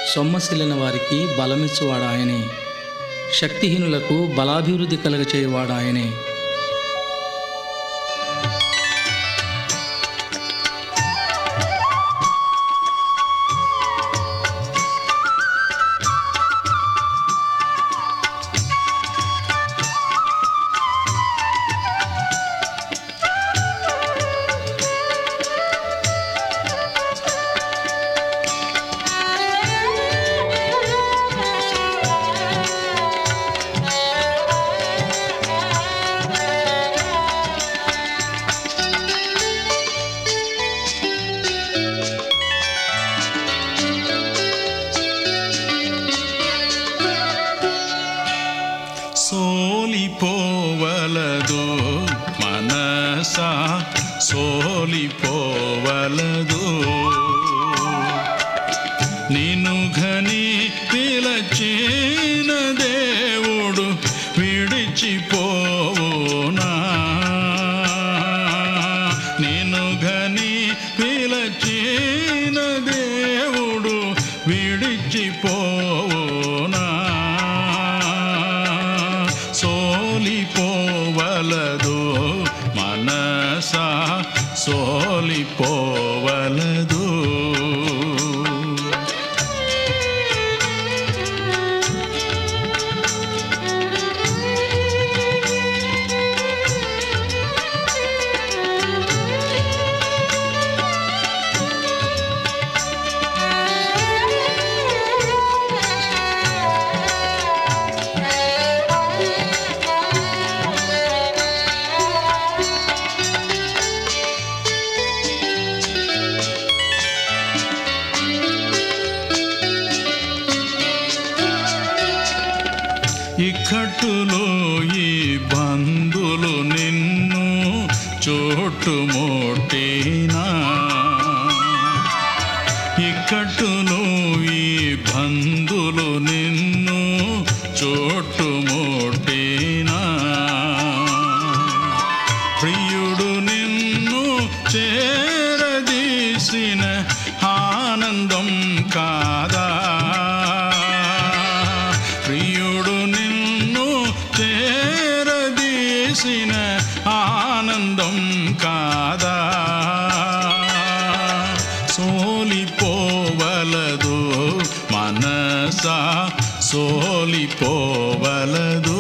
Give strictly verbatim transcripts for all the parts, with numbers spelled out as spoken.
సొమ్మసిల్లిన వారికి బలమిచ్చువాడు ఆయనే, శక్తిహీనులకు బలాభివృద్ధి కలుగచేయువాడు ఆయనే. సోలిపోవలదు మనసా సోలిపోవలదు, నిన్ను ఘని పిలచిన దేవుడు విడిచిపోవునా, నిన్ను ఘని పిలచిన దేవుడు విడిచిపోవునా. సోలిపోవలదు మనసా సోలిపోవలదు. ఇక్కట్టులో ఈ బంధులు నిన్ను చుట్టుముట్టినా, ఇక్కట్టులో ఈ బంధులు నిన్ను చుట్టుముట్టినా, ప్రియుడు నిన్ను చేరదీసిన ఆనందం కాదా, ప్రియుడు నిన్ను చేరదీసిన ఆనందం కాదా. సోలిపోవలదు మనసా సోలిపోవలదు.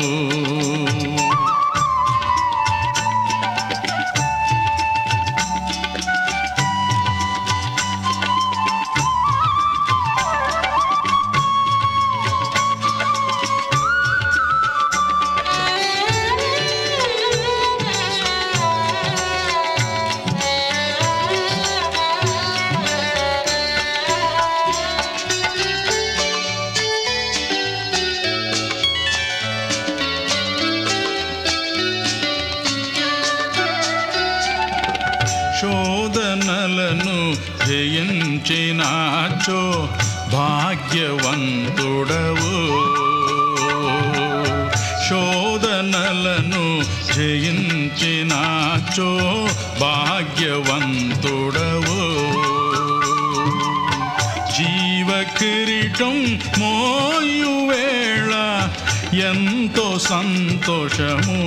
శోధనలను జయించినాచో భాగ్యవంతుడవు, శోధనలను జయించినాచో భాగ్యవంతుడవు, జీవకిరీటం మోయువేళ ఎంతో సంతోషము,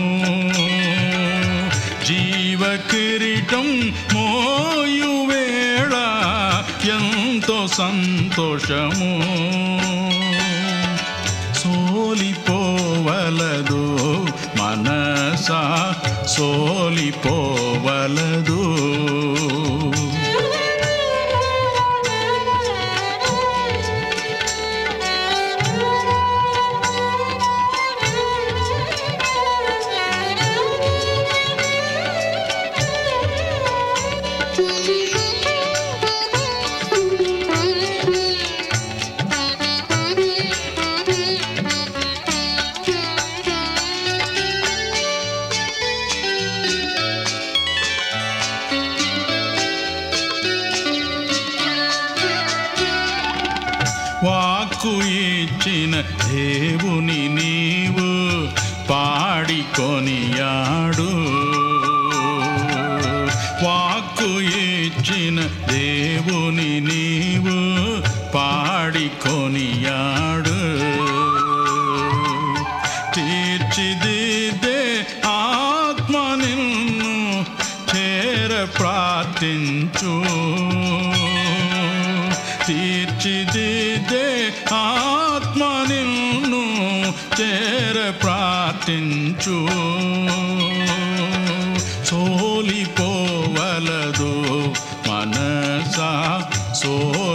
జీవకిరీటం మోయువేళ ఎంతో సంతోషము. సోలిపోవలదు మనసా సోలిపోవలదు. వాక్కు ఇచ్చిన దేవుని నీవు పాడికొనియాడు, వాక్కు ఇచ్చిన దేవుని నీవు పాడి కొనియాడు. తీర్చిదిద్దే ఆత్మ నిన్ను చేర ప్రార్థించు. తీర్చిదిద్దే ఆత్మ నిన్ను చేర ప్రార్థించు. సోలిపోవలదు మనసా సో